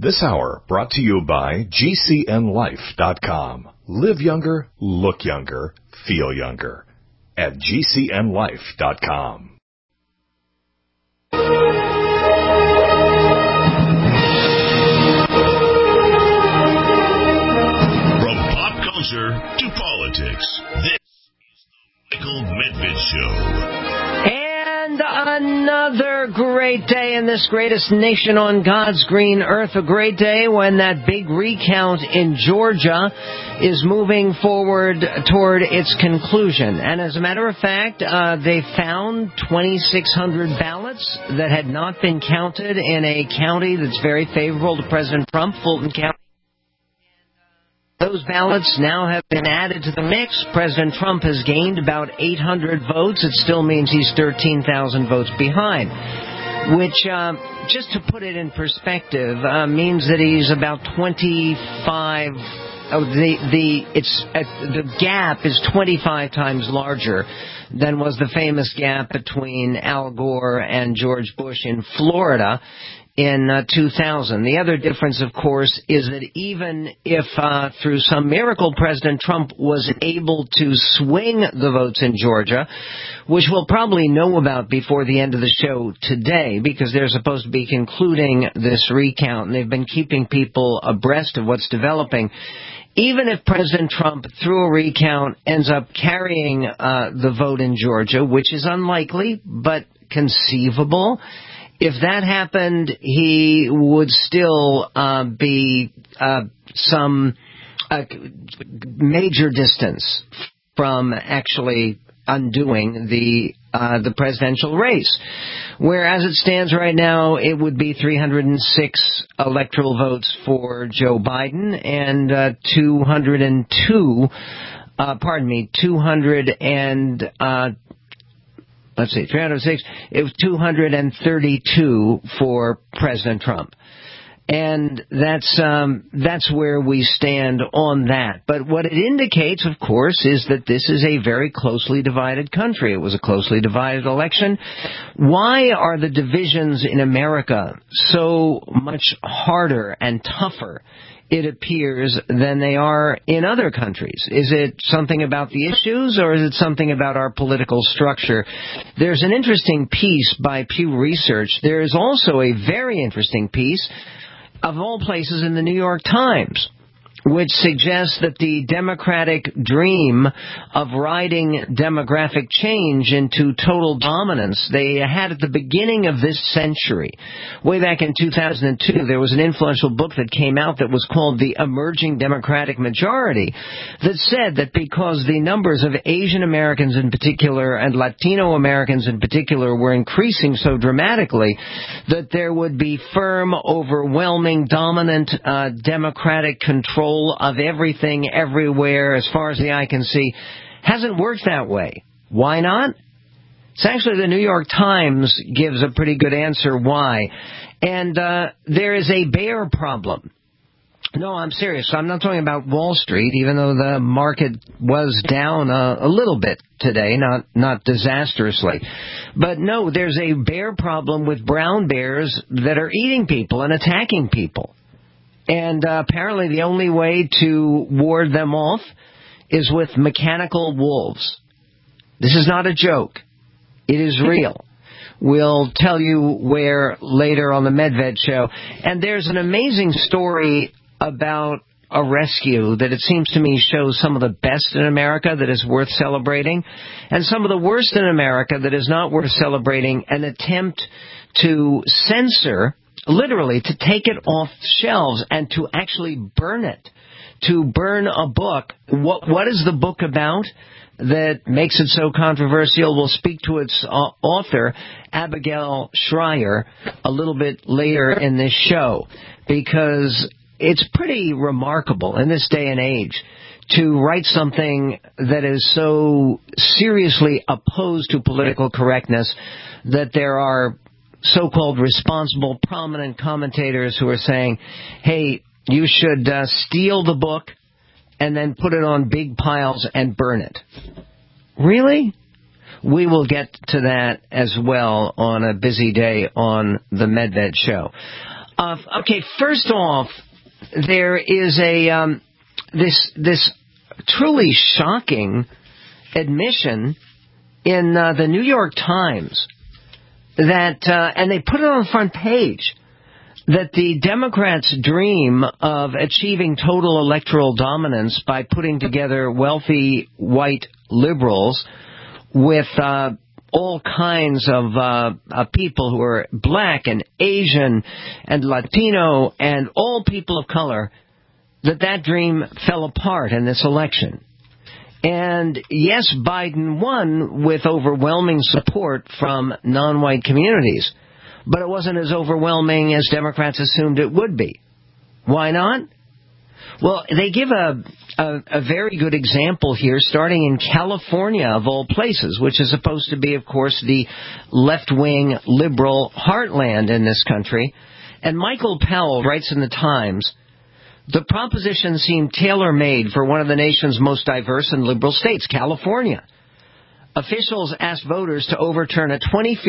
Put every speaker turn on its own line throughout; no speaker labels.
This hour brought to you by GCNLife.com. Live younger, look younger, feel younger at GCNLife.com.
From pop culture to politics, this is the Michael Medved Show.
And another great day in this greatest nation on God's green earth. A great day when that big recount in Georgia is moving forward toward its conclusion. And as a matter of fact, they found 2,600 ballots that had not been counted in a county that's very favorable to President Trump, Fulton County. Those ballots now have been added to the mix. President Trump has gained about 800 votes. It still means he's 13,000 votes behind, which, just to put it in perspective, means that he's about 25. The gap is 25 times larger than was the famous gap between Al Gore and George Bush in Florida in 2000. The other difference, of course, is that even if through some miracle President Trump was able to swing the votes in Georgia, which we'll probably know about before the end of the show today, because they're supposed to be concluding this recount, and they've been keeping people abreast of what's developing. Even if President Trump, through a recount, ends up carrying the vote in Georgia, which is unlikely but conceivable, if that happened, he would still be some major distance from actually undoing the presidential race. Whereas it stands right now, it would be 306 electoral votes for Joe Biden and 202 306, it was 232 for President Trump. And that's where we stand on that. But what it indicates, of course, is that this is a very closely divided country. It was a closely divided election. Why are the divisions in America so much harder and tougher, it appears, than they are in other countries? Is it something about the issues, or is it something about our political structure? There's an interesting piece by Pew Research. There is also a very interesting piece, of all places, in the New York Times, which suggests that the Democratic dream of riding demographic change into total dominance they had at the beginning of this century. Way back in 2002, there was an influential book that came out that was called The Emerging Democratic Majority, that said that because the numbers of Asian Americans in particular and Latino Americans in particular were increasing so dramatically, that there would be firm, overwhelming, dominant Democratic control of everything, everywhere, as far as the eye can see. Hasn't worked that way. Why not? It's actually the New York Times gives a pretty good answer why. And there is a bear problem. No, I'm serious. I'm not talking about Wall Street, even though the market was down a little bit today, not disastrously. But no, there's a bear problem with brown bears that are eating people and attacking people. And apparently the only way to ward them off is with mechanical wolves. This is not a joke. It is real. We'll tell you where later on the Medved Show. And there's an amazing story about a rescue that it seems to me shows some of the best in America that is worth celebrating, and some of the worst in America that is not worth celebrating, an attempt to censor, literally to take it off shelves and to actually burn it, to burn a book. What is the book about that makes it so controversial? We'll speak to its author, Abigail Shrier, a little bit later in this show, because it's pretty remarkable in this day and age to write something that is so seriously opposed to political correctness that there are so-called responsible, prominent commentators who are saying, hey, you should steal the book and then put it on big piles and burn it. Really? We will get to that as well on a busy day on the Medved Show. Okay, first off, there is a this truly shocking admission in the New York Times that, and they put it on the front page, that the Democrats' dream of achieving total electoral dominance by putting together wealthy white liberals with all kinds of people who are black and Asian and Latino and all people of color, that dream fell apart in this election. And yes, Biden won with overwhelming support from non-white communities, but it wasn't as overwhelming as Democrats assumed it would be. Why not? Well, they give a very good example here, starting in California, of all places, which is supposed to be, of course, the left-wing liberal heartland in this country. And Michael Powell writes in the Times, the proposition seemed tailor-made for one of the nation's most diverse and liberal states, California. Officials asked voters to overturn a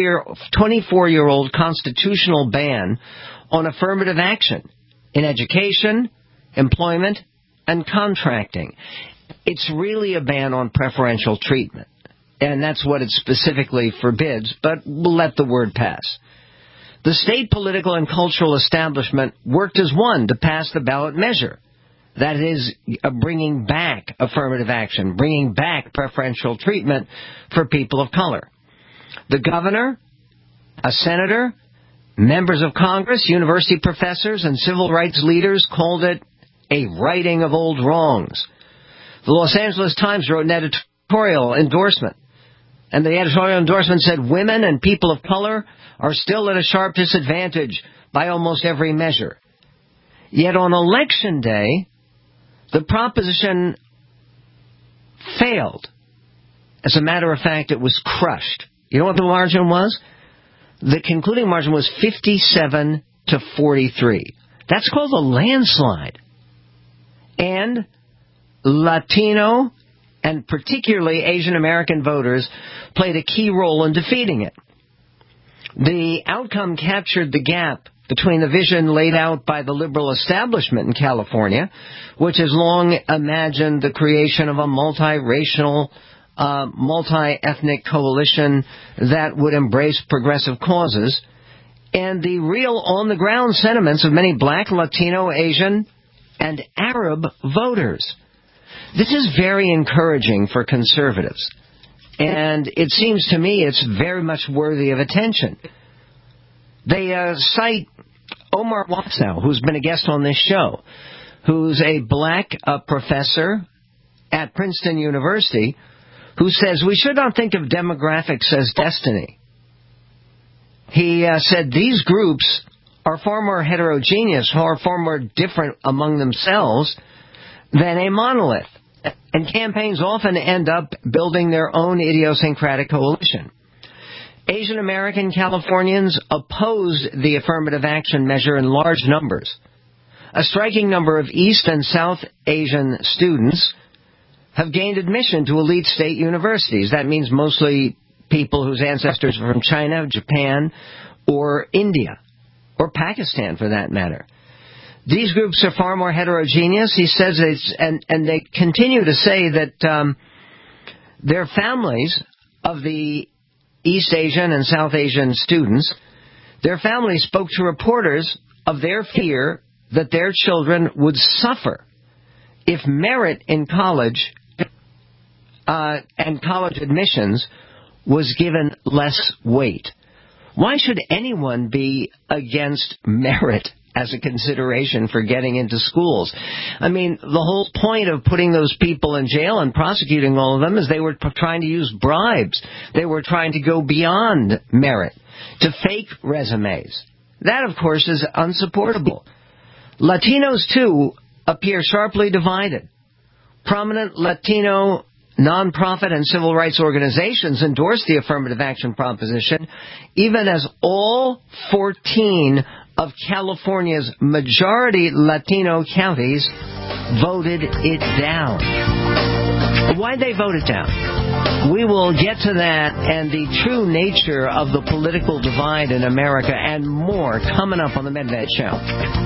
24-year-old constitutional ban on affirmative action in education, employment, and contracting. It's really a ban on preferential treatment, and that's what it specifically forbids, but we'll let the word pass. The state political and cultural establishment worked as one to pass the ballot measure. That is, bringing back affirmative action, bringing back preferential treatment for people of color. The governor, a senator, members of Congress, university professors, and civil rights leaders called it a righting of old wrongs. The Los Angeles Times wrote an editorial endorsement, and the editorial endorsement said women and people of color are still at a sharp disadvantage by almost every measure. Yet on Election Day, the proposition failed. As a matter of fact, it was crushed. You know what the margin was? The concluding margin was 57 to 43. That's called a landslide. And Latino and particularly Asian American voters played a key role in defeating it. The outcome captured the gap between the vision laid out by the liberal establishment in California, which has long imagined the creation of a multiracial, multi-ethnic coalition that would embrace progressive causes, and the real on-the-ground sentiments of many black, Latino, Asian, and Arab voters. This is very encouraging for conservatives, and it seems to me it's very much worthy of attention. They cite Omar Wasow, who's been a guest on this show, who's a black professor at Princeton University, who says we should not think of demographics as destiny. He said these groups are far more heterogeneous, far more different among themselves than a monolith, and campaigns often end up building their own idiosyncratic coalition. Asian American Californians opposed the affirmative action measure in large numbers. A striking number of East and South Asian students have gained admission to elite state universities. That means mostly people whose ancestors are from China, Japan, or India, or Pakistan for that matter. These groups are far more heterogeneous, he says, and they continue to say that their families of the East Asian and South Asian students, their families spoke to reporters of their fear that their children would suffer if merit in college and college admissions was given less weight. Why should anyone be against merit as a consideration for getting into schools? I mean, the whole point of putting those people in jail and prosecuting all of them is they were trying to use bribes. They were trying to go beyond merit, to fake resumes. That, of course, is unsupportable. Latinos, too, appear sharply divided. Prominent Latino nonprofit and civil rights organizations endorsed the affirmative action proposition, even as all 14 of California's majority Latino counties voted it down. Why'd they vote it down? We will get to that and the true nature of the political divide in America and more coming up on the Medved Show.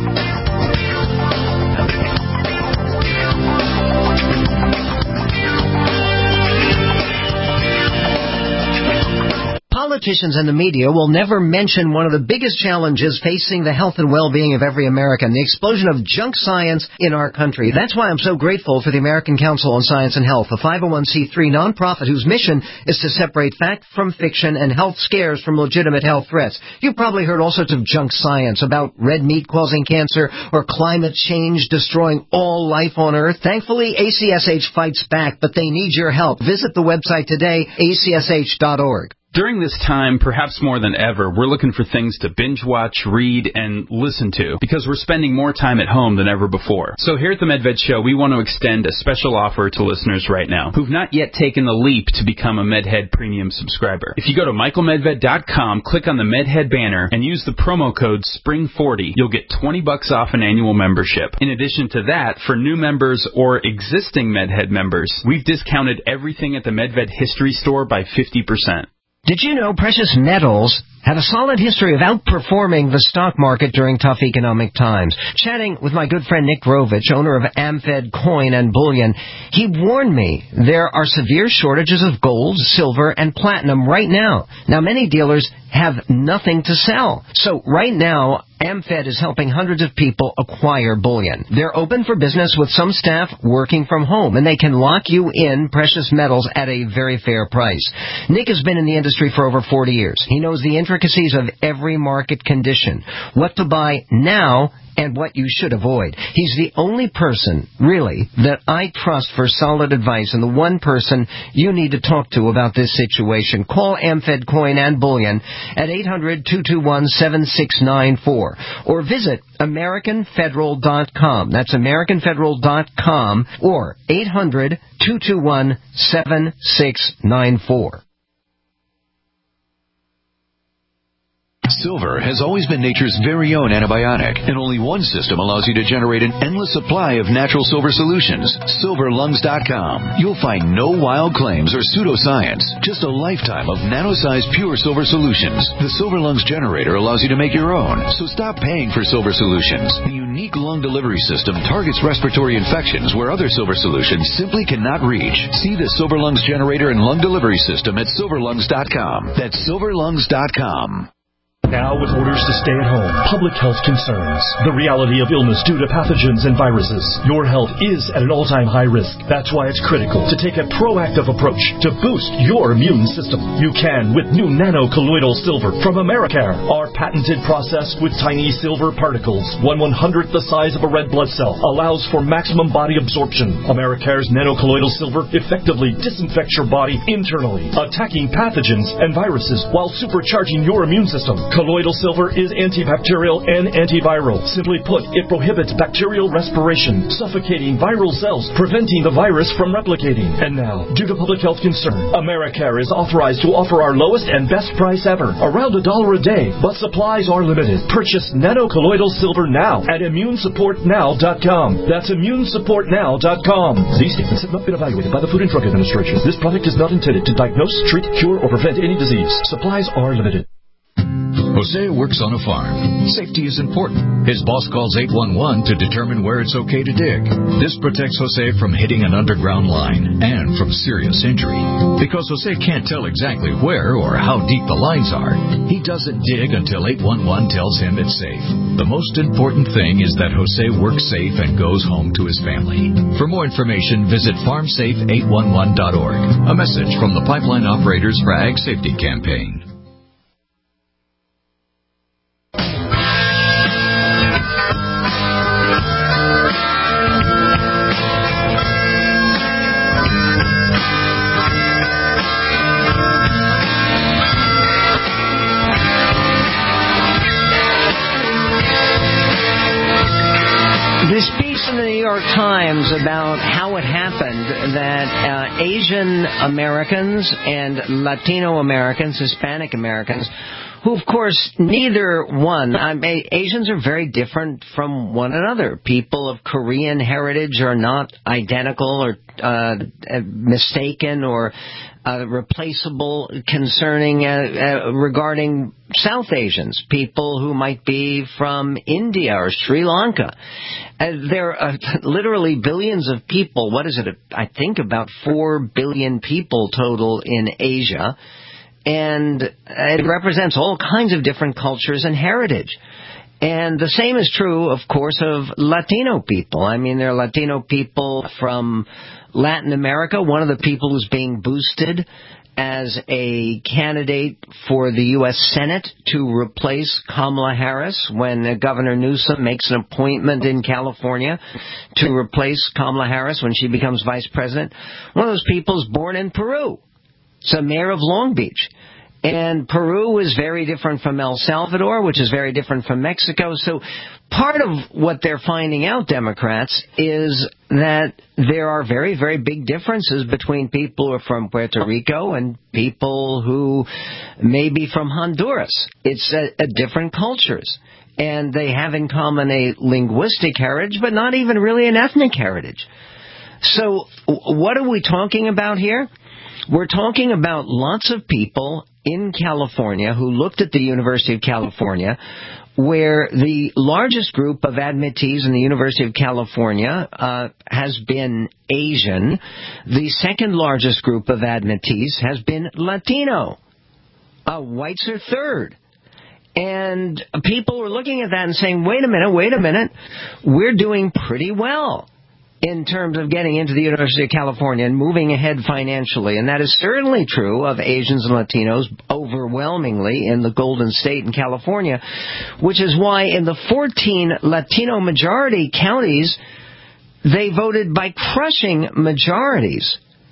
Politicians and the media will never mention one of the biggest challenges facing the health and well-being of every American, the explosion of junk science in our country. That's why I'm so grateful for the American Council on Science and Health, a 501c3 nonprofit whose mission is to separate fact from fiction and health scares from legitimate health threats. You've probably heard all sorts of junk science about red meat causing cancer or climate change destroying all life on Earth. Thankfully, ACSH fights back, but they need your help. Visit the website today, acsh.org.
During this time, perhaps more than ever, we're looking for things to binge watch, read, and listen to, because we're spending more time at home than ever before. So here at the Medved Show, we want to extend a special offer to listeners right now who've not yet taken the leap to become a MedHead Premium subscriber. If you go to michaelmedved.com, click on the MedHead banner, and use the promo code SPRING40, you'll get $20 off an annual membership. In addition to that, for new members or existing MedHead members, we've discounted everything at the Medved History Store by 50%.
Did you know precious metals have a solid history of outperforming the stock market during tough economic times? Chatting with my good friend Nick Grovich, owner of AmFed Coin and Bullion, he warned me there are severe shortages of gold, silver, and platinum right now. Now, many dealers have nothing to sell. So right now, AmFed is helping hundreds of people acquire bullion. They're open for business with some staff working from home, and they can lock you in precious metals at a very fair price. Nick has been in the industry for over 40 years. He knows the intricacies of every market condition, what to buy now and what you should avoid. He's the only person, really, that I trust for solid advice, and the one person you need to talk to about this situation. Call AmFed Coin and Bullion at 800-221-7694 or visit AmericanFederal.com. That's AmericanFederal.com or 800-221-7694.
Silver has always been nature's very own antibiotic, and only one system allows you to generate an endless supply of natural silver solutions. SilverLungs.com. You'll find no wild claims or pseudoscience, just a lifetime of nano-sized pure silver solutions. The Silver Lungs generator allows you to make your own, so stop paying for silver solutions. The unique lung delivery system targets respiratory infections where other silver solutions simply cannot reach. See the Silver Lungs generator and lung delivery system at SilverLungs.com. That's SilverLungs.com.
Now, with orders to stay at home, public health concerns, the reality of illness due to pathogens and viruses, your health is at an all-time high risk. That's why it's critical to take a proactive approach to boost your immune system. You can with new nano-colloidal silver from Americare. Our patented process with tiny silver particles, 1/100th the size of a red blood cell, allows for maximum body absorption. Americare's nano-colloidal silver effectively disinfects your body internally, attacking pathogens and viruses while supercharging your immune system. Colloidal silver is antibacterial and antiviral. Simply put, it prohibits bacterial respiration, suffocating viral cells, preventing the virus from replicating. And now, due to public health concern, Americare is authorized to offer our lowest and best price ever, around $1 a day, but supplies are limited. Purchase nano-colloidal silver now at ImmuneSupportNow.com. That's ImmuneSupportNow.com. These statements have not been evaluated by the Food and Drug Administration. This product is not intended to diagnose, treat, cure, or prevent any disease. Supplies are limited.
Jose works on a farm. Safety is important. His boss calls 811 to determine where it's okay to dig. This protects Jose from hitting an underground line and from serious injury. Because Jose can't tell exactly where or how deep the lines are, he doesn't dig until 811 tells him it's safe. The most important thing is that Jose works safe and goes home to his family. For more information, visit farmsafe811.org. A message from the Pipeline Operators for Ag Safety Campaign.
This piece in the New York Times about how it happened that Asian Americans and Latino Americans, Hispanic Americans, who, of course, neither one. Asians are very different from one another. People of Korean heritage are not identical or mistaken or replaceable concerning regarding South Asians, people who might be from India or Sri Lanka. There are literally billions of people. What is it? I think about 4 billion people total in Asia. And it represents all kinds of different cultures and heritage. And the same is true, of course, of Latino people. I mean, there are Latino people from Latin America. One of the people who's being boosted as a candidate for the U.S. Senate to replace Kamala Harris when Governor Newsom makes an appointment in California to replace Kamala Harris when she becomes vice president. One of those people is born in Peru. It's a mayor of Long Beach. And Peru is very different from El Salvador, which is very different from Mexico. So part of what they're finding out, Democrats, is that there are very, very big differences between people who are from Puerto Rico and people who may be from Honduras. It's a different cultures. And they have in common a linguistic heritage, but not even really an ethnic heritage. So what are we talking about here? We're talking about lots of people in California who looked at the University of California, where the largest group of admittees in the University of California has been Asian. The second largest group of admittees has been Latino. Whites are third. And people were looking at that and saying, wait a minute, we're doing pretty well in terms of getting into the University of California and moving ahead financially. And that is certainly true of Asians and Latinos overwhelmingly in the Golden State in California, which is why in the 14 Latino majority counties, they voted by crushing majorities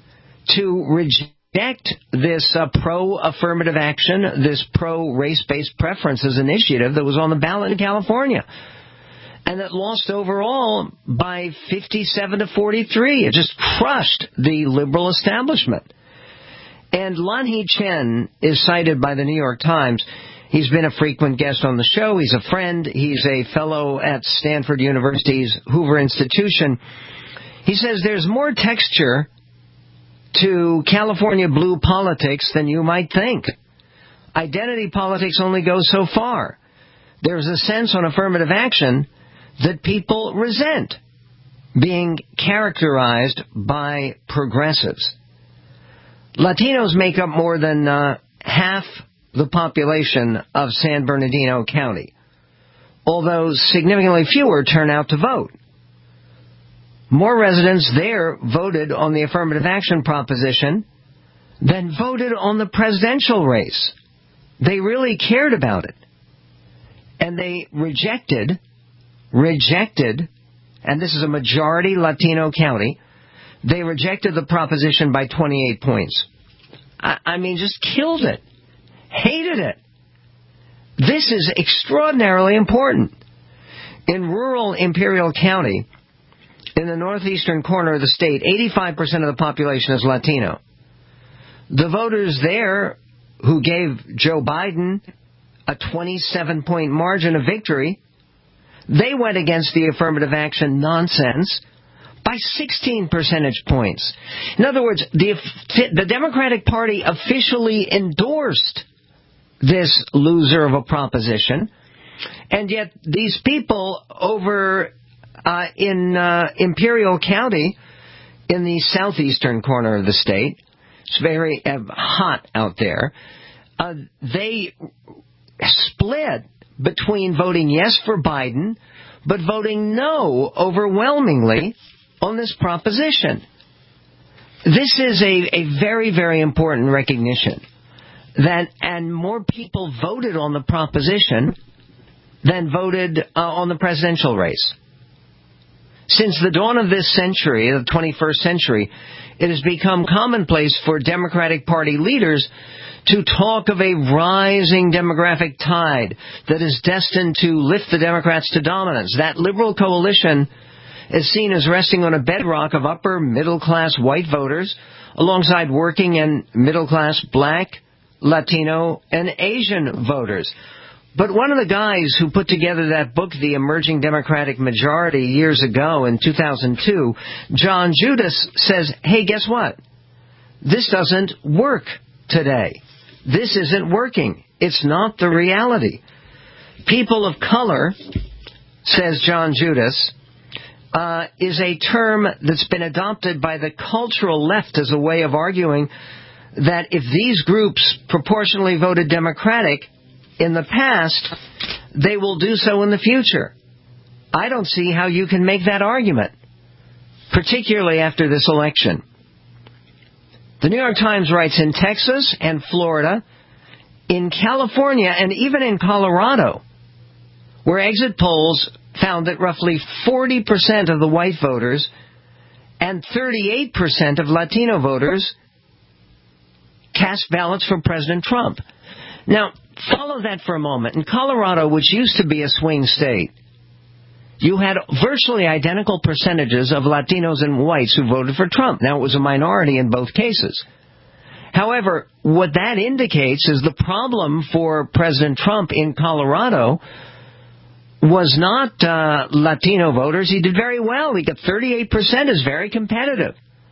to reject this pro-affirmative action, this pro-race-based preferences initiative that was on the ballot in California. And it lost overall by 57 to 43. It just crushed the liberal establishment. And Lanhee Chen is cited by the New York Times. He's been a frequent guest on the show. He's a friend. He's a fellow at Stanford University's Hoover Institution. He says there's more texture to California blue politics than you might think. Identity politics only goes so far. There's a sense on affirmative action that people resent being characterized by progressives. Latinos make up more than half the population of San Bernardino County, although significantly fewer turn out to vote. More residents there voted on the affirmative action proposition than voted on the presidential race. They really cared about it. And they rejected, and this is a majority Latino county, they rejected the proposition by 28 points. I mean, just killed it. Hated it. This is extraordinarily important. In rural Imperial County, in the northeastern corner of the state, 85% of the population is Latino. The voters there who gave Joe Biden a 27-point margin of victory, they went against the affirmative action nonsense by 16 percentage points. In other words, the Democratic Party officially endorsed this loser of a proposition, and yet these people over in Imperial County, in the southeastern corner of the state, it's very hot out there, they split between voting yes for Biden, but voting no overwhelmingly on this proposition. This is a very, very important recognition that, and more people voted on the proposition than voted on the presidential race. Since the dawn of this century, the 21st century, it has become commonplace for Democratic Party leaders to talk of a rising demographic tide that is destined to lift the Democrats to dominance. That liberal coalition is seen as resting on a bedrock of upper middle-class white voters alongside working and middle-class black, Latino and Asian voters. But one of the guys who put together that book, The Emerging Democratic Majority, years ago in 2002, John Judas, says, hey, guess what? This doesn't work today. This isn't working. It's not the reality. People of color, says John Judas, is a term that's been adopted by the cultural left as a way of arguing that if these groups proportionally voted Democratic in the past, they will do so in the future. I don't see how you can make that argument, particularly after this election. The New York Times writes, in Texas and Florida, in California, and even in Colorado, where exit polls found that roughly 40% of the white voters and 38% of Latino voters cast ballots for President Trump. Now, follow that for a moment. In Colorado, which used to be a swing state, you had virtually identical percentages of Latinos and whites who voted for Trump. Now, it was a minority in both cases. However, what that indicates is the problem for President Trump in Colorado was not Latino voters. He did very well. He got 38%, is very competitive.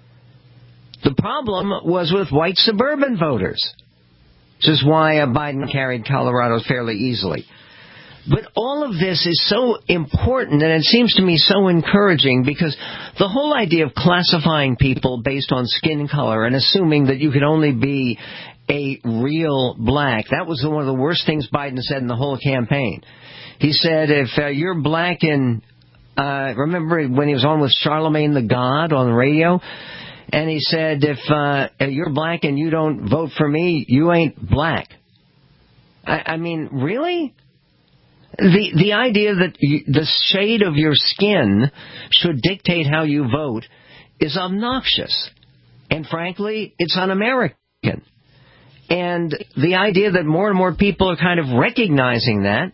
The problem was with white suburban voters, which is why Biden carried Colorado fairly easily. But all of this is so important, and it seems to me so encouraging, because the whole idea of classifying people based on skin color and assuming that you could only be a real black, that was one of the worst things Biden said in the whole campaign. He said, if you're black in, remember when he was on with Charlemagne the God on the radio? And he said, if you're black and you don't vote for me, you ain't black. I mean, really? The idea that the shade of your skin should dictate how you vote is obnoxious. And frankly, it's un-American. And the idea that more and more people are kind of recognizing that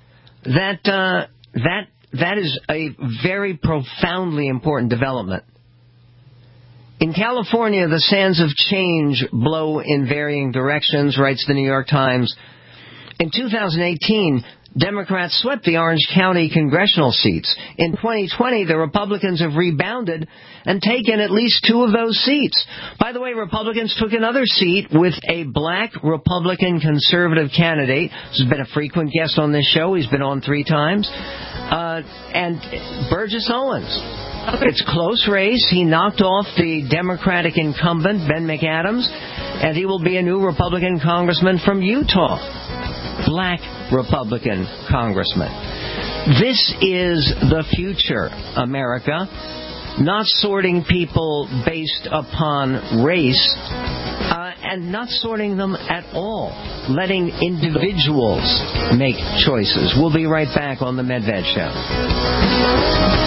is a very profoundly important development. In California, the sands of change blow in varying directions, writes the New York Times. In 2018, Democrats swept the Orange County congressional seats. In 2020, the Republicans have rebounded and taken at least 2 of those seats. By the way, Republicans took another seat with a black Republican conservative candidate. This has been a frequent guest on this show. He's been on 3 times. And Burgess Owens. It's a close race. He knocked off the Democratic incumbent, Ben McAdams, and he will be a new Republican congressman from Utah. Black Republican congressman. This is the future, America. Not sorting people based upon race, and not sorting them at all. Letting individuals make choices. We'll be right back on The Medved Show.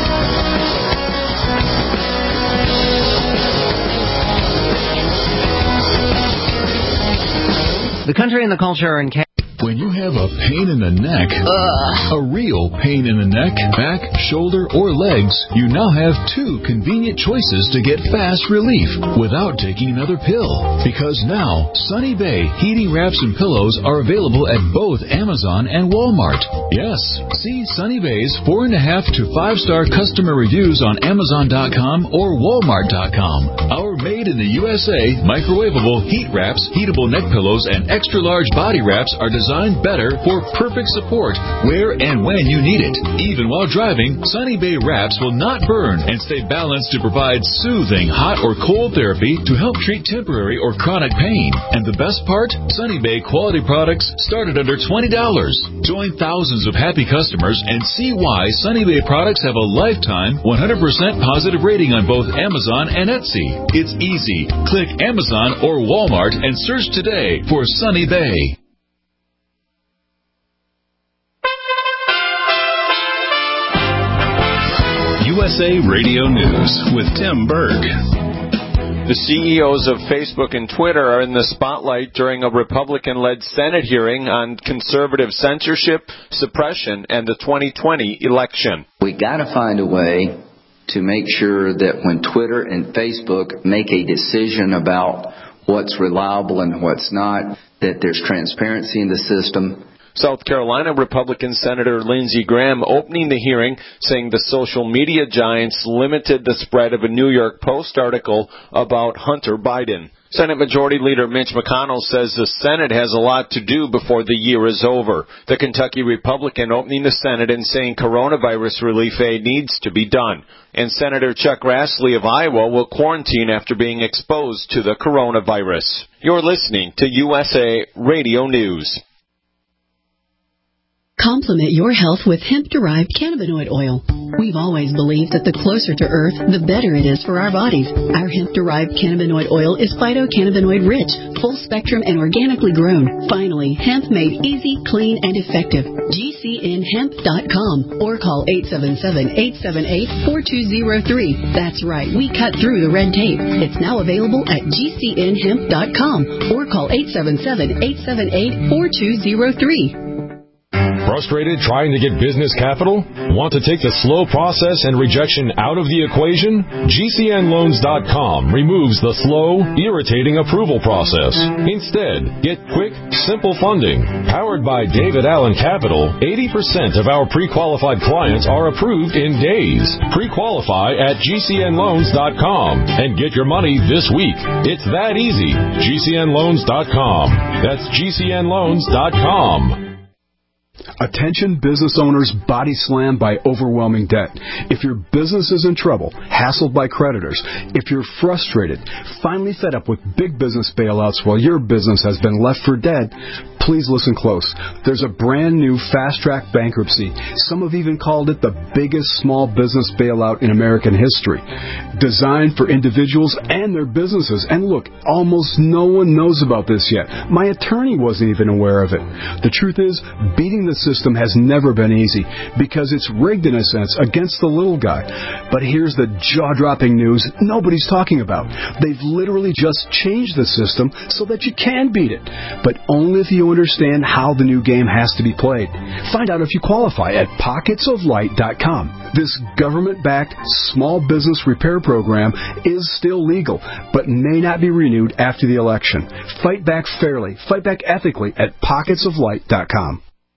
The country and the culture in Canada.
When you have a pain in the neck, a real pain in the neck, back, shoulder, or legs, you now have 2 convenient choices to get fast relief without taking another pill. Because now, Sunny Bay heating wraps and pillows are available at both Amazon and Walmart. Yes, see Sunny Bay's 4.5 to 5-star customer reviews on Amazon.com or Walmart.com. Our made in the USA microwavable heat wraps, heatable neck pillows, and extra large body wraps are designed better for perfect support where and when you need it. Even while driving, Sunny Bay wraps will not burn and stay balanced to provide soothing hot or cold therapy to help treat temporary or chronic pain. And the best part? Sunny Bay quality products start at under $20. Join thousands of happy customers and see why Sunny Bay products have a lifetime 100% positive rating on both Amazon and Etsy. It's easy. Click Amazon or Walmart and search today for Sunny Bay.
USA Radio News with Tim Berg.
The CEOs of Facebook and Twitter are in the spotlight during a Republican-led Senate hearing on conservative censorship, suppression, and the 2020 election.
We got to find a way to make sure that when Twitter and Facebook make a decision about what's reliable and what's not, that there's transparency in the system.
South Carolina Republican Senator Lindsey Graham opening the hearing, saying the social media giants limited the spread of a New York Post article about Hunter Biden. Senate Majority Leader Mitch McConnell says the Senate has a lot to do before the year is over. The Kentucky Republican opening the Senate and saying coronavirus relief aid needs to be done. And Senator Chuck Grassley of Iowa will quarantine after being exposed to the coronavirus. You're listening to USA Radio News.
Complement your health with hemp-derived cannabinoid oil. We've always believed that the closer to Earth, the better it is for our bodies. Our hemp-derived cannabinoid oil is phytocannabinoid-rich, full-spectrum, and organically grown. Finally, hemp made easy, clean, and effective. GCNhemp.com or call 877-878-4203. That's right, we cut through the red tape. It's now available at GCNhemp.com or call 877-878-4203.
Frustrated trying to get business capital? Want to take the slow process and rejection out of the equation? GCNloans.com removes the slow, irritating approval process. Instead, get quick, simple funding. Powered by David Allen Capital, 80% of our pre-qualified clients are approved in days. Pre-qualify at GCNloans.com and get your money this week. It's that easy. GCNloans.com. That's GCNloans.com.
Attention business owners body slammed by overwhelming debt. If your business is in trouble, hassled by creditors, if you're frustrated, finally fed up with big business bailouts while your business has been left for dead, please listen close. There's a brand new fast-track bankruptcy. Some have even called it the biggest small business bailout in American history. Designed for individuals and their businesses. And look, almost no one knows about this yet. My attorney wasn't even aware of it. The truth is, beating the system has never been easy because it's rigged in a sense against the little guy. But here's the jaw-dropping news nobody's talking about. They've literally just changed the system so that you can beat it, but only if you understand how the new game has to be played. Find out if you qualify at pocketsoflight.com. This government-backed small business repair program is still legal, but may not be renewed after the election. Fight back fairly, fight back ethically at pocketsoflight.com.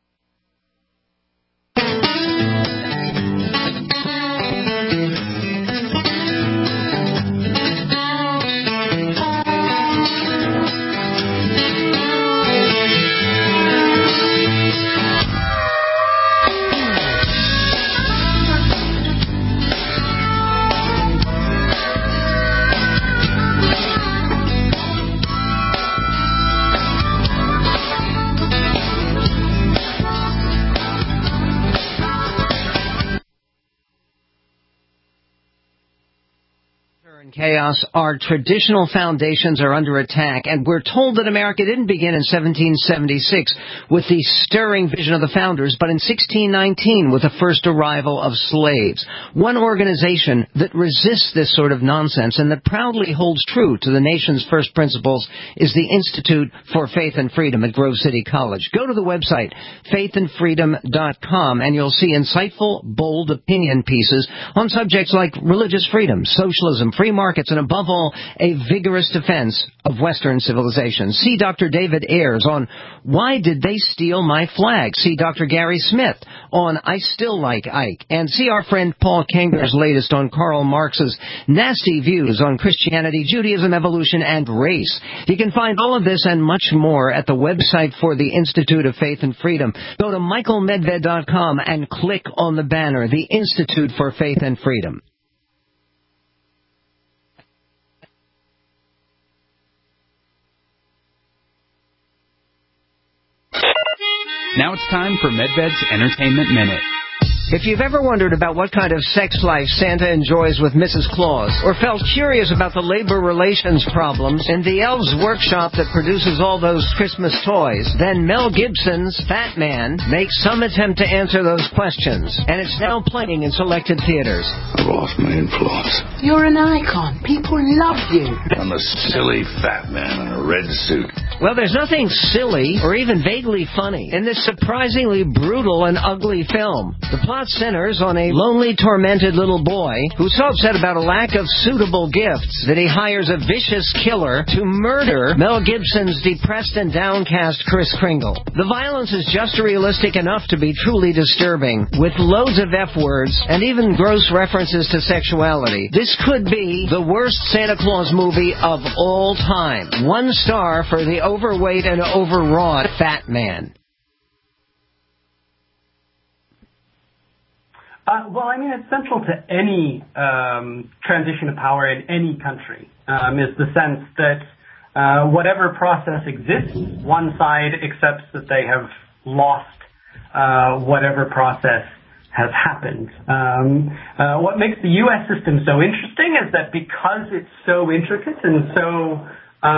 Chaos, our traditional foundations are under attack, and we're told that America didn't begin in 1776 with the stirring vision of the founders, but in 1619 with the first arrival of slaves. One organization that resists this sort of nonsense and that proudly holds true to the nation's first principles is the Institute for Faith and Freedom at Grove City College. Go to the website, faithandfreedom.com, and you'll see insightful, bold opinion pieces on subjects like religious freedom, socialism, free markets, and above all, a vigorous defense of Western civilization. See Dr. David Ayers on Why Did They Steal My Flag? See Dr. Gary Smith on I Still Like Ike. And see our friend Paul Kenger's latest on Karl Marx's nasty views on Christianity, Judaism, evolution, and race. You can find all of this and much more at the website for the Institute of Faith and Freedom. Go to michaelmedved.com and click on the banner, the Institute for Faith and Freedom.
Now it's time for Medved's Entertainment Minute.
If you've ever wondered about what kind of sex life Santa enjoys with Mrs. Claus, or felt curious about the labor relations problems in the elves' workshop that produces all those Christmas toys, then Mel Gibson's Fat Man makes some attempt to answer those questions, and it's now playing in selected theaters.
I've lost my influence.
You're an icon. People love you.
I'm a silly fat man in a red suit.
Well, there's nothing silly or even vaguely funny in this surprisingly brutal and ugly film. The plot centers on a lonely, tormented little boy who's so upset about a lack of suitable gifts that he hires a vicious killer to murder Mel Gibson's depressed and downcast Kris Kringle. The violence is just realistic enough to be truly disturbing, with loads of F-words and even gross references to sexuality. This could be the worst Santa Claus movie of all time. 1 star for the overweight and overwrought fat man.
Well, I mean, it's central to any transition of power in any country, is the sense that whatever process exists, one side accepts that they have lost whatever process has happened. What makes the U.S. system so interesting is that because it's so intricate and so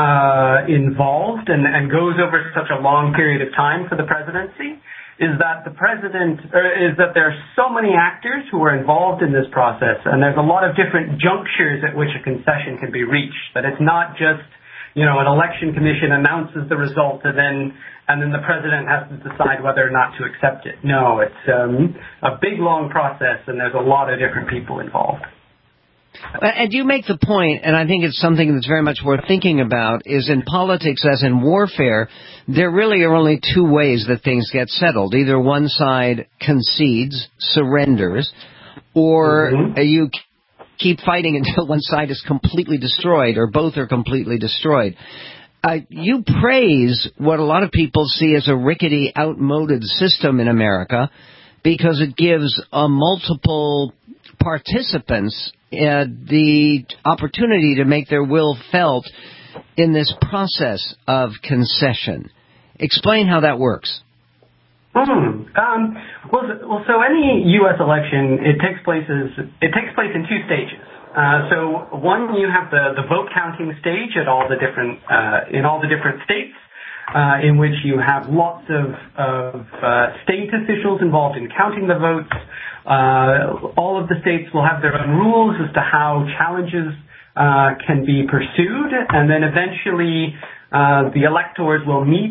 involved and goes over such a long period of time for the presidency, is that there are so many actors who are involved in this process, and there's a lot of different junctures at which a concession can be reached. That it's not just, an election commission announces the result and then the president has to decide whether or not to accept it. No, it's a big, long process, and there's a lot of different people involved.
And you make the point, and I think it's something that's very much worth thinking about, is in politics as in warfare, there really are only 2 ways that things get settled. Either one side concedes, surrenders, or you keep fighting until one side is completely destroyed, or both are completely destroyed. You praise what a lot of people see as a rickety, outmoded system in America because it gives multiple participants the opportunity to make their will felt in this process of concession. Explain how that works.
Well, so any U.S. election, it takes place in 2 stages. So one, you have the vote counting stage at all the different in all the different states, in which you have lots of state officials involved in counting the votes. All of the states will have their own rules as to how challenges can be pursued, and then eventually the electors will meet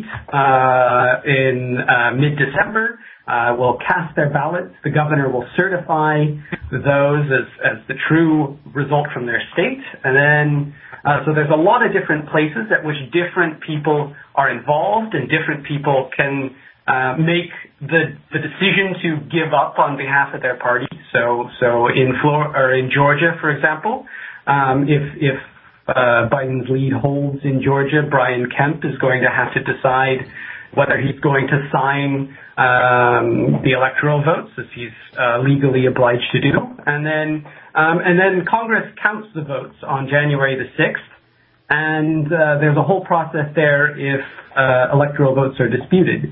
in mid-December, will cast their ballots. The governor will certify those as the true result from their state, and then so there's a lot of different places at which different people are involved, and different people can make the decision to give up on behalf of their party. So in Georgia, for example, if Biden's lead holds in Georgia, Brian Kemp is going to have to decide whether he's going to sign the electoral votes, as he's legally obliged to do, and then Congress counts the votes on January the 6th, and there's a whole process there if electoral votes are disputed.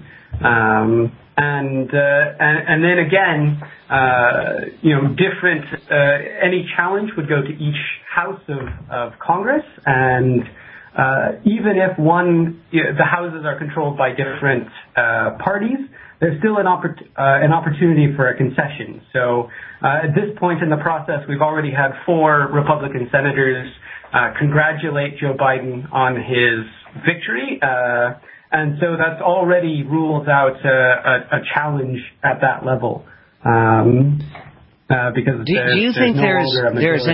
And then again, any challenge would go to each house of Congress, and even if the houses are controlled by different parties, there's still an opportunity for a concession. So at this point in the process, we've already had 4 Republican senators congratulate Joe Biden on his victory. And so that's already rules out a challenge at that level, because
do you think there's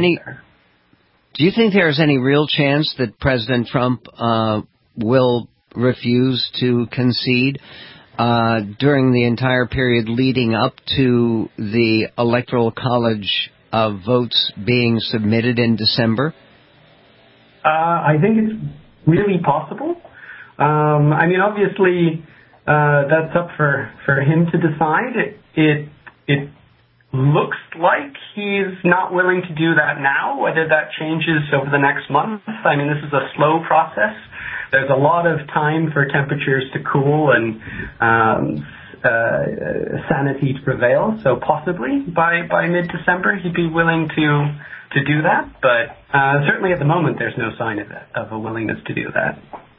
any real chance that President Trump will refuse to concede during the entire period leading up to the Electoral College of votes being submitted in December?
I think it's really possible. I mean, obviously, that's up for him to decide. It looks like he's not willing to do that now. Whether that changes over the next month, I mean, this is a slow process. There's a lot of time for temperatures to cool and sanity to prevail. So possibly by mid-December, he'd be willing to do that. But certainly at the moment, there's no sign of a willingness to do that.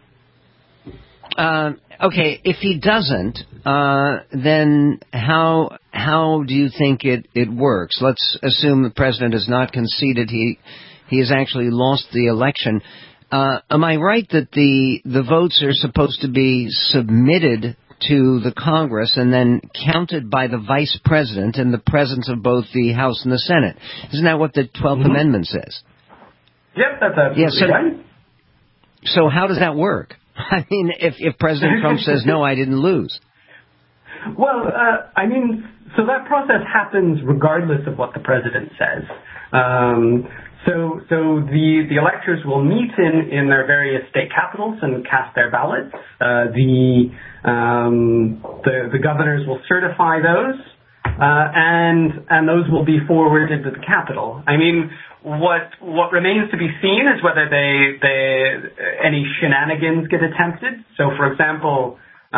Okay, if he doesn't, then how do you think it works? Let's assume the president has not conceded. He has actually lost the election. am I right that the votes are supposed to be submitted to the Congress and then counted by the Vice President in the presence of both the House and the Senate? Isn't that what the 12th Amendment says?
Yep, that's absolutely right.
So how does that work? I mean, if President Trump says, no, I didn't lose.
Well, so that process happens regardless of what the president says. So the electors will meet in their various state capitals and cast their ballots. The governors will certify those, and those will be forwarded to the Capitol. I mean, what remains to be seen is whether any shenanigans get attempted. So, for example,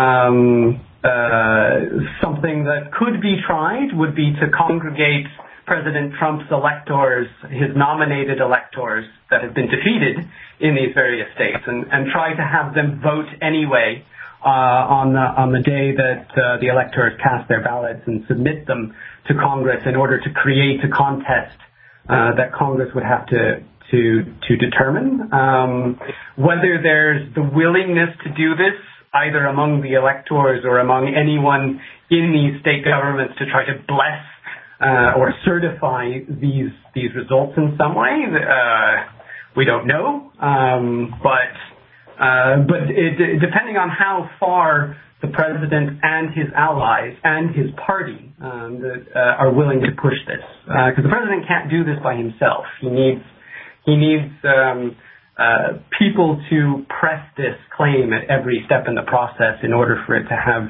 something that could be tried would be to congregate President Trump's electors, his nominated electors that have been defeated in these various states, and try to have them vote anyway on the day that the electors cast their ballots and submit them to Congress in order to create a contest that Congress would have to determine. Whether there's the willingness to do this either among the electors or among anyone in these state governments to try to bless or certify these results in some way, we don't know. But depending on how far the president and his allies and his party are willing to push this, because the president can't do this by himself. He needs people to press this claim at every step in the process in order for it to have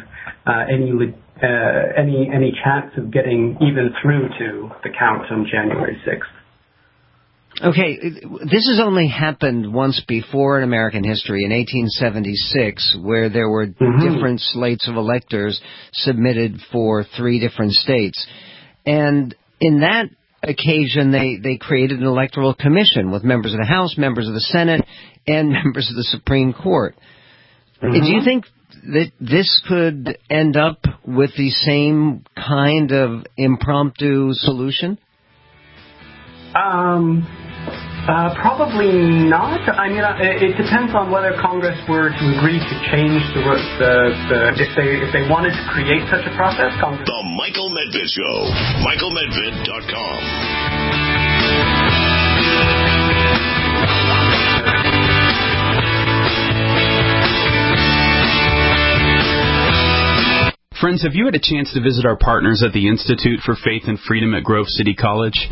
any chance of getting even through to the count on January 6th.
Okay, this has only happened once before in American history, in 1876, where there were different slates of electors submitted for 3 different states. And in that occasion, they created an electoral commission with members of the House, members of the Senate, and members of the Supreme Court. Do you think that this could end up with the same kind of impromptu solution?
Probably not. I mean, it depends on whether Congress were to agree to change if they wanted to create such a process. Congress.
The Michael Medved Show. MichaelMedved.com.
Friends, have you had a chance to visit our partners at the Institute for Faith and Freedom at Grove City College?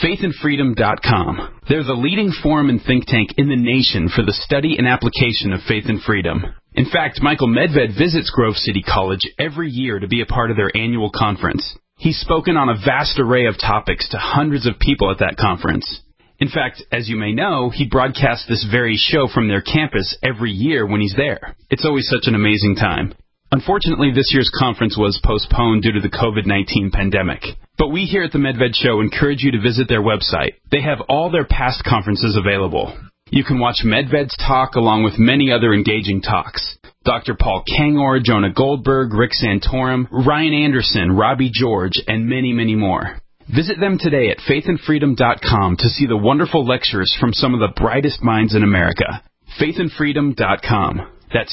FaithandFreedom.com. They're the leading forum and think tank in the nation for the study and application of faith and freedom. In fact, Michael Medved visits Grove City College every year to be a part of their annual conference. He's spoken on a vast array of topics to hundreds of people at that conference. In fact, as you may know, he broadcasts this very show from their campus every year when he's there. It's always such an amazing time. Unfortunately, this year's conference was postponed due to the COVID-19 pandemic. But we here at the Medved Show encourage you to visit their website. They have all their past conferences available. You can watch Medved's talk along with many other engaging talks. Dr. Paul Kangor, Jonah Goldberg, Rick Santorum, Ryan Anderson, Robbie George, and many, many more. Visit them today at faithandfreedom.com to see the wonderful lectures from some of the brightest minds in America. faithandfreedom.com. That's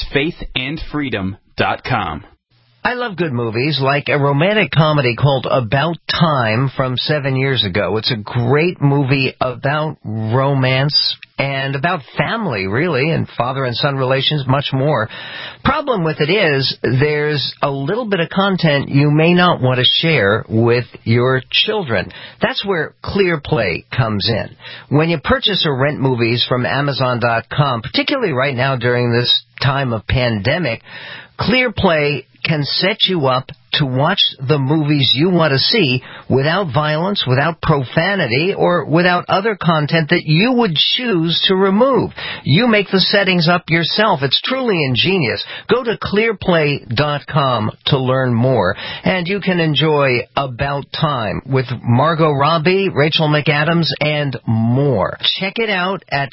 faithandfreedom.com.
I love good movies, like a romantic comedy called About Time from 7 years ago. It's a great movie about romance and about family, really, and father and son relations, much more. Problem with it is there's a little bit of content you may not want to share with your children. That's where ClearPlay comes in. When you purchase or rent movies from Amazon.com, particularly right now during this time of pandemic, ClearPlay can set you up to watch the movies you want to see without violence, without profanity, or without other content that you would choose to remove. You make the settings up yourself. It's truly ingenious. Go to clearplay.com to learn more, and you can enjoy About Time with Margot Robbie, Rachel McAdams, and more. Check it out at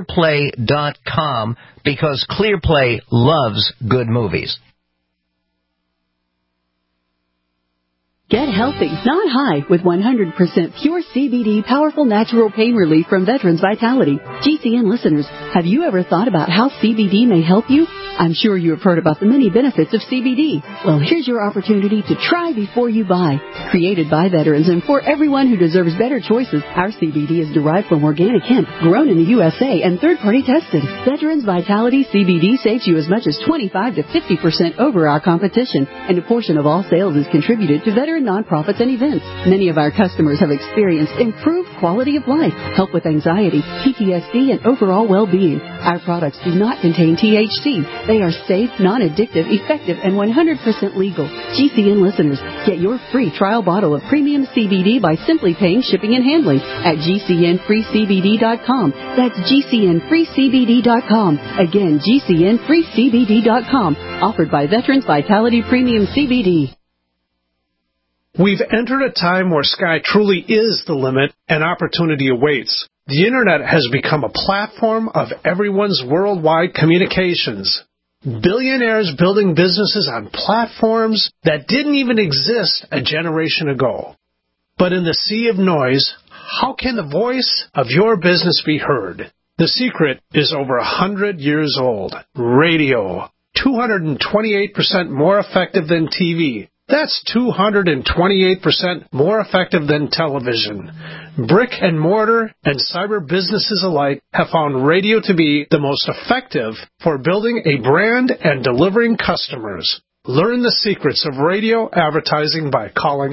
clearplay.com because ClearPlay loves good movies.
Get healthy, not high, with 100% pure CBD powerful natural pain relief from Veterans Vitality. GCN listeners, have you ever thought about how CBD may help you? I'm sure you have heard about the many benefits of CBD. Well, here's your opportunity to try before you buy. Created by veterans and for everyone who deserves better choices, our CBD is derived from organic hemp, grown in the USA and third-party tested. Veterans Vitality CBD saves you as much as 25 to 50% over our competition, and a portion of all sales is contributed to veteran nonprofits and events. Many of our customers have experienced improved quality of life, help with anxiety, PTSD, and overall well-being. Our products do not contain THC. They are safe, non-addictive, effective, and 100% legal. GCN listeners, get your free trial bottle of premium CBD by simply paying shipping and handling at GCNFreeCBD.com. That's GCNFreeCBD.com. Again, GCNFreeCBD.com. Offered by Veterans Vitality Premium CBD.
We've entered a time where sky truly is the limit and opportunity awaits. The Internet has become a platform of everyone's worldwide communications. Billionaires building businesses on platforms that didn't even exist a generation ago. But in the sea of noise, how can the voice of your business be heard? The secret is over 100 years old. Radio. 228% more effective than TV. That's 228% more effective than television. Brick and mortar and cyber businesses alike have found radio to be the most effective for building a brand and delivering customers. Learn the secrets of radio advertising by calling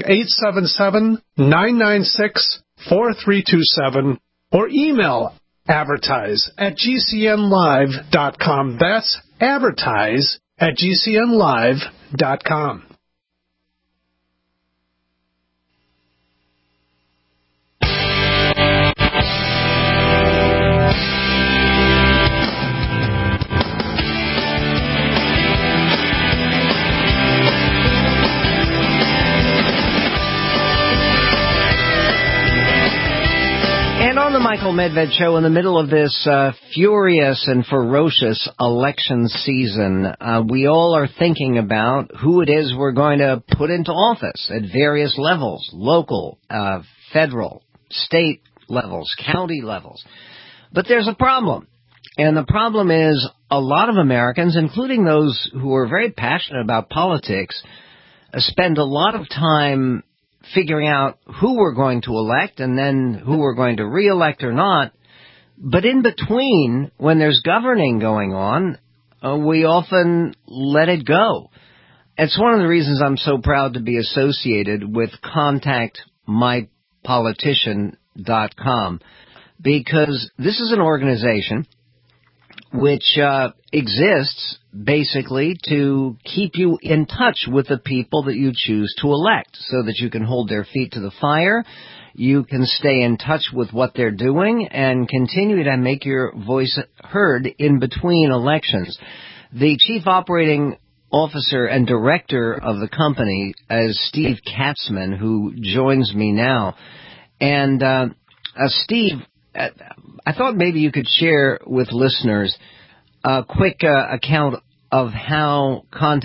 877-996-4327 or email advertise@gcnlive.com. That's advertise@gcnlive.com.
And on the Michael Medved Show, in the middle of this furious and ferocious election season, we all are thinking about who it is we're going to put into office at various levels, local, federal, state levels, county levels. But there's a problem. And the problem is a lot of Americans, including those who are very passionate about politics, spend a lot of time figuring out who we're going to elect and then who we're going to re-elect or not. But in between, when there's governing going on, we often let it go. It's one of the reasons I'm so proud to be associated with ContactMyPolitician.com, because this is an organization which exists basically to keep you in touch with the people that you choose to elect so that you can hold their feet to the fire, you can stay in touch with what they're doing, and continue to make your voice heard in between elections. The Chief Operating Officer and Director of the company is Steve Katzman, who joins me now. And Steve, I thought maybe you could share with listeners a quick account of how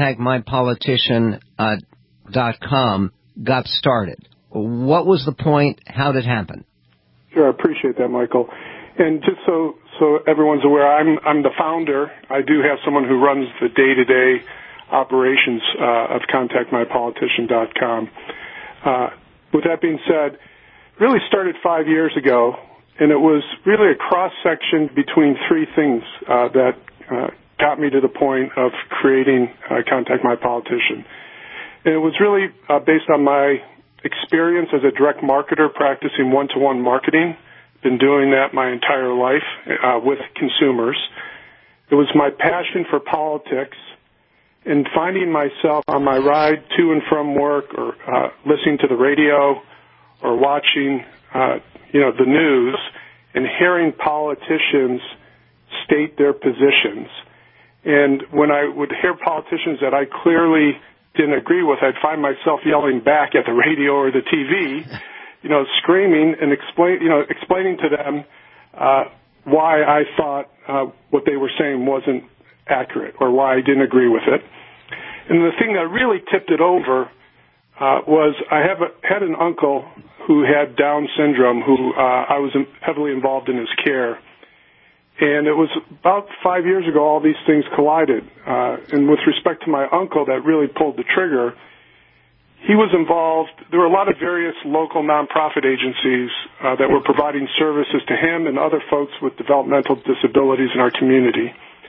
ContactMyPolitician.com got started. What was the point? How did it happen?
Sure, I appreciate that, Michael. And just so everyone's aware, I'm the founder. I do have someone who runs the day-to-day operations of ContactMyPolitician.com. With that being said, really started 5 years ago, and it was really a cross-section between three things that got me to the point of creating Contact My Politician. And it was really based on my experience as a direct marketer practicing one-to-one marketing. Been doing that my entire life with consumers. It was my passion for politics and finding myself on my ride to and from work or listening to the radio or watching the news and hearing politicians state their positions. And when I would hear politicians that I clearly didn't agree with, I'd find myself yelling back at the radio or the TV, screaming and explaining to them why I thought what they were saying wasn't accurate or why I didn't agree with it. And the thing that really tipped it over was I had an uncle who had Down syndrome, who I was heavily involved in his care. And it was about 5 years ago all these things collided. And with respect to my uncle, that really pulled the trigger. He was involved. There were a lot of various local nonprofit agencies that were providing services to him and other folks with developmental disabilities in our community.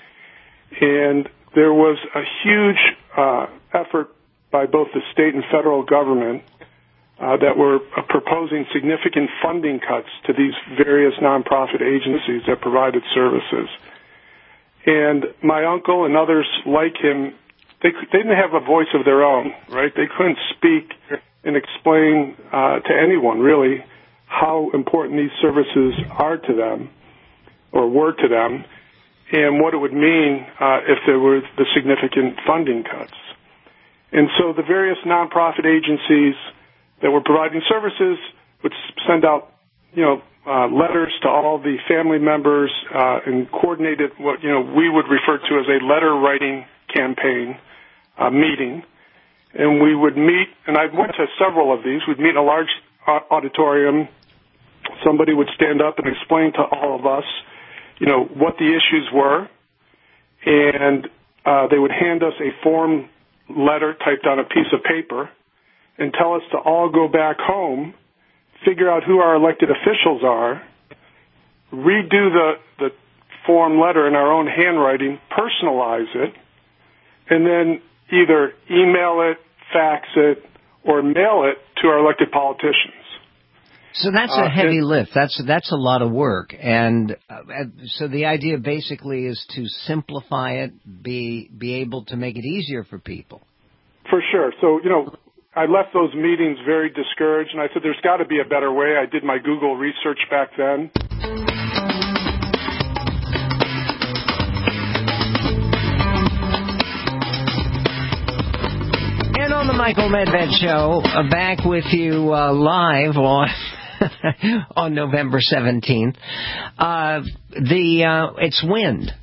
And there was a huge effort by both the state and federal government that were proposing significant funding cuts to these various nonprofit agencies that provided services. And my uncle and others like him, they didn't have a voice of their own, right? They couldn't speak and explain to anyone, really, how important these services are to them, or were to them, and what it would mean if there were the significant funding cuts. And so the various nonprofit agencies that were providing services would send out, letters to all the family members and coordinated what we would refer to as a letter writing campaign meeting. And we would meet, and I went to several of these. We'd meet in a large auditorium. Somebody would stand up and explain to all of us, what the issues were, and they would hand us a form letter typed on a piece of paper and tell us to all go back home, figure out who our elected officials are, redo the form letter in our own handwriting, personalize it, and then either email it, fax it, or mail it to our elected politicians.
So that's a heavy lift. That's a lot of work. And so the idea basically is to simplify it, be able to make it easier for people.
For sure. So, I left those meetings very discouraged, and I said, there's got to be a better way. I did my Google research back then.
And on the Michael Medved Show, back with you live on November 17th. It's wind.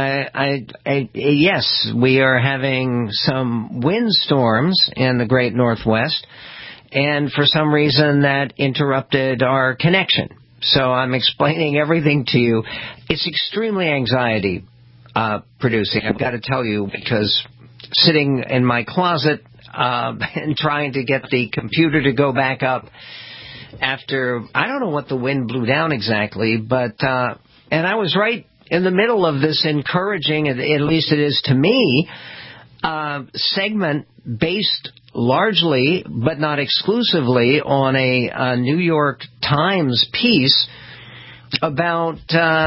Yes, we are having some windstorms in the great Northwest, and for some reason that interrupted our connection. So I'm explaining everything to you. It's extremely anxiety producing, I've got to tell you, because sitting in my closet and trying to get the computer to go back up after, I don't know what the wind blew down exactly, but and I was right in the middle of this encouraging, at least it is to me, segment based largely, but not exclusively, on a New York Times piece about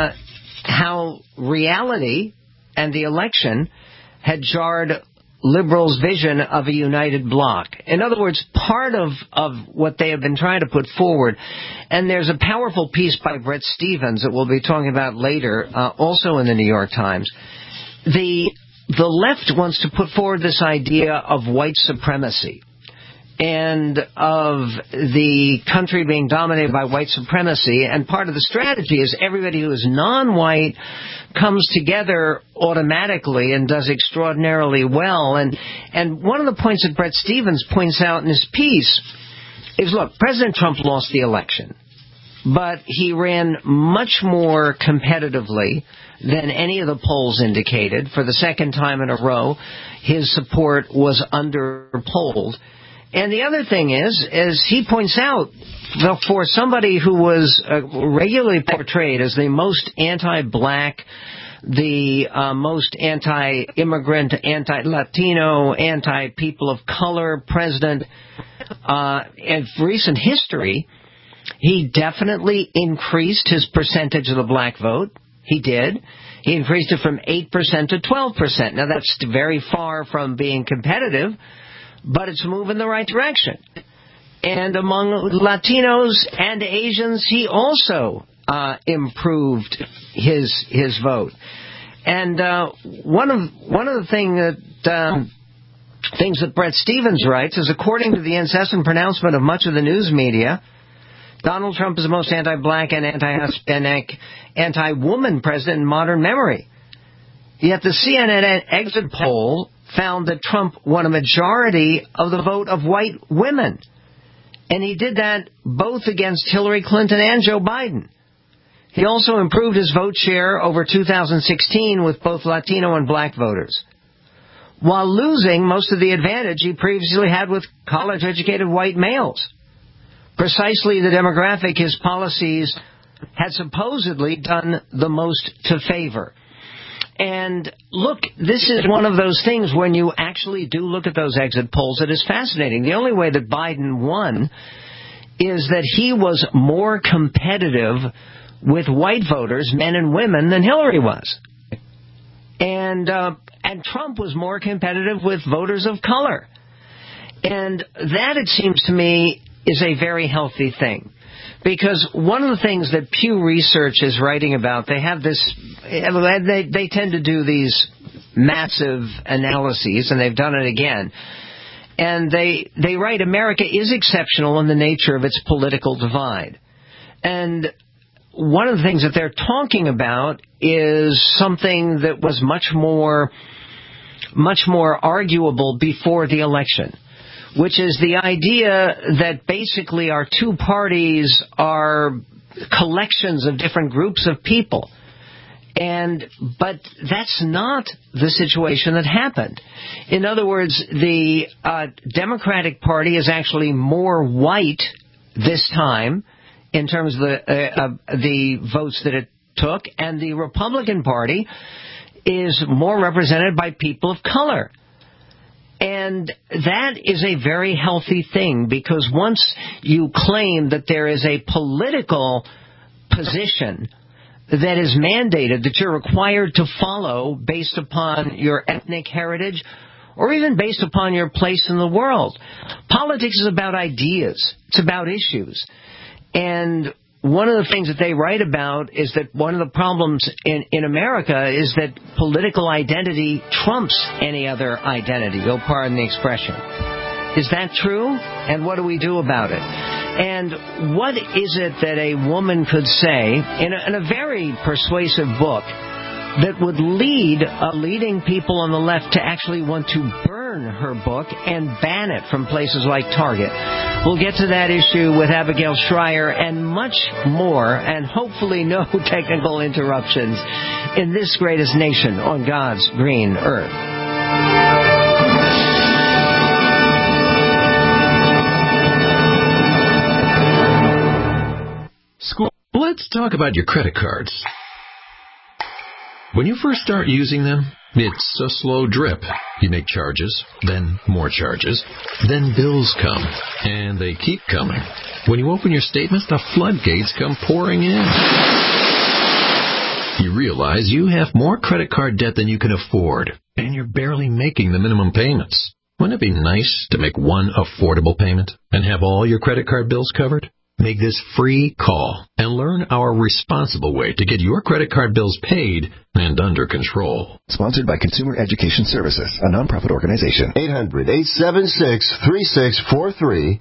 how reality and the election had jarred liberals' vision of a united bloc. In other words, part of what they have been trying to put forward, and there's a powerful piece by Bret Stephens that we'll be talking about later, also in the New York Times. The left wants to put forward this idea of white supremacy and of the country being dominated by white supremacy, and part of the strategy is everybody who is non-white comes together automatically and does extraordinarily well. And one of the points that Bret Stephens points out in his piece is, look, President Trump lost the election, but he ran much more competitively than any of the polls indicated. For the second time in a row, his support was underpolled. And the other thing is, as he points out, for somebody who was regularly portrayed as the most anti-black, the most anti-immigrant, anti-Latino, anti-people of color president in recent history, he definitely increased his percentage of the black vote. He did. He increased it from 8% to 12%. Now, that's very far from being competitive, but it's a move in the right direction. And among Latinos and Asians, he also improved his vote. And one of the things that Bret Stephens writes is, according to the incessant pronouncement of much of the news media, Donald Trump is the most anti-black and anti-Hispanic, anti-woman president in modern memory. Yet the CNN exit poll found that Trump won a majority of the vote of white women. And he did that both against Hillary Clinton and Joe Biden. He also improved his vote share over 2016 with both Latino and black voters, while losing most of the advantage he previously had with college-educated white males. Precisely the demographic his policies had supposedly done the most to favor. And look, this is one of those things when you actually do look at those exit polls, it is fascinating. The only way that Biden won is that he was more competitive with white voters, men and women, than Hillary was. And Trump was more competitive with voters of color. And that, it seems to me, is a very healthy thing. Because one of the things that Pew Research is writing about, they have this, they tend to do these massive analyses, and they've done it again. And they write, America is exceptional in the nature of its political divide. And one of the things that they're talking about is something that was much more arguable before the election, which is the idea that basically our two parties are collections of different groups of people. But that's not the situation that happened. In other words, the Democratic Party is actually more white this time in terms of the votes that it took, and the Republican Party is more represented by people of color. And that is a very healthy thing, because once you claim that there is a political position that is mandated, that you're required to follow based upon your ethnic heritage or even based upon your place in the world. Politics is about ideas. It's about issues. And one of the things that they write about is that one of the problems in America is that political identity trumps any other identity. You'll pardon the expression. Is that true? And what do we do about it? And what is it that a woman could say in a very persuasive book that would lead leading people on the left to actually want to burn her book and ban it from places like Target? We'll get to that issue with Abigail Shrier and much more, and hopefully no technical interruptions in this greatest nation on God's green earth.
Let's talk about your credit cards. When you first start using them, it's a slow drip. You make charges, then more charges, then bills come, and they keep coming. When you open your statements, the floodgates come pouring in. You realize you have more credit card debt than you can afford, and you're barely making the minimum payments. Wouldn't it be nice to make one affordable payment and have all your credit card bills covered? Make this free call and learn our responsible way to get your credit card bills paid and under control.
Sponsored by Consumer Education Services, a nonprofit organization.
800-876-3643.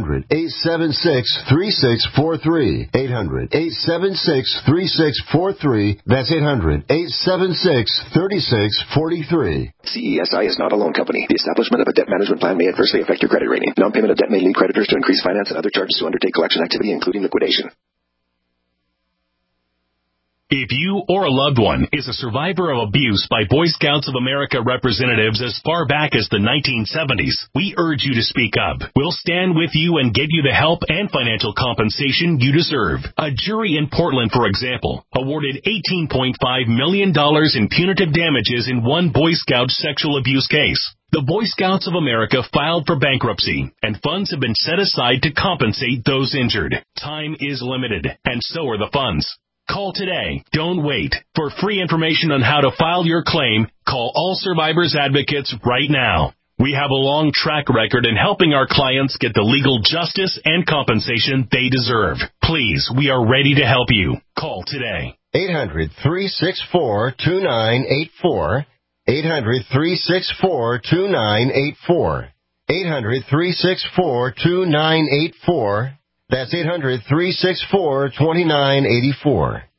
800-876-3643. 800-876-3643. That's 800-876-3643.
CESI is not a loan company. The establishment of a debt management plan may adversely affect your credit rating. Non-payment of debt may lead creditors to increase finance and other charges to undertake collection activity, including liquidation.
If you or a loved one is a survivor of abuse by Boy Scouts of America representatives as far back as the 1970s, we urge you to speak up. We'll stand with you and give you the help and financial compensation you deserve. A jury in Portland, for example, awarded $18.5 million in punitive damages in one Boy Scout sexual abuse case. The Boy Scouts of America filed for bankruptcy, and funds have been set aside to compensate those injured. Time is limited, and so are the funds. Call today. Don't wait. For free information on how to file your claim, call All Survivors Advocates right now. We have a long track record in helping our clients get the legal justice and compensation they deserve. Please, we are ready to help you. Call today.
800-364-2984. 800-364-2984. 800-364-2984. That's 800-364-2984.